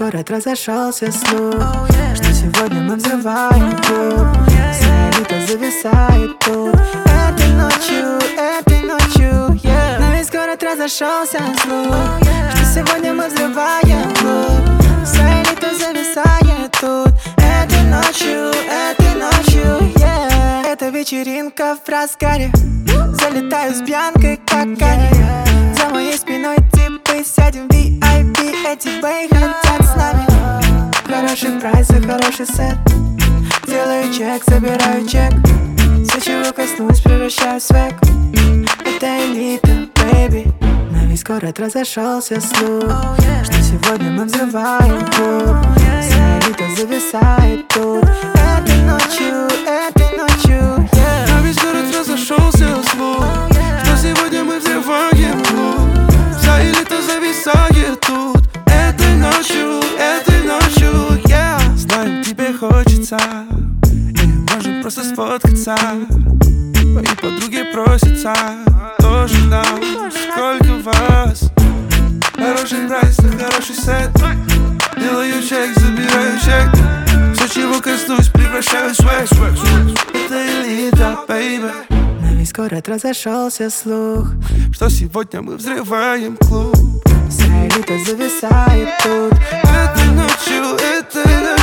весь город разошелся слух, что сегодня мы взрываем клуб. Вся элита зависает тут этой ночью, yeah. На весь город разошелся слух, что сегодня мы взрываем клуб. Вся элита зависает тут этой ночью, yeah. Это вечеринка в разгаре, залетаю с пьянкой, как они. За моей спиной типы, сядем в VIP, эти бэй хотят с нами. Хороший прайс и хороший сет, делаю чек, забираю чек. Все, чего коснусь, превращаю в свек. Это элита, бэйби. На весь город разошелся слух, что сегодня мы взрываем клуб. Вся элита зависает тут этой ночью, yeah. На весь город разошелся слух, что сегодня мы взрываем клуб. Вся элита зависает тут этой ночью, yeah. Знаю, тебе хочется, и можем просто сфоткаться. Мои подруги просятся тоже к нам. Сколько вас? Хороший прайс и хороший сет, делаю чек, забираю чек. Все, чего коснусь, превращаю в свек. Это элита, бэйби. На весь город разошелся слух, что сегодня мы взрываем клуб. Вся элита зависает тут этой ночью,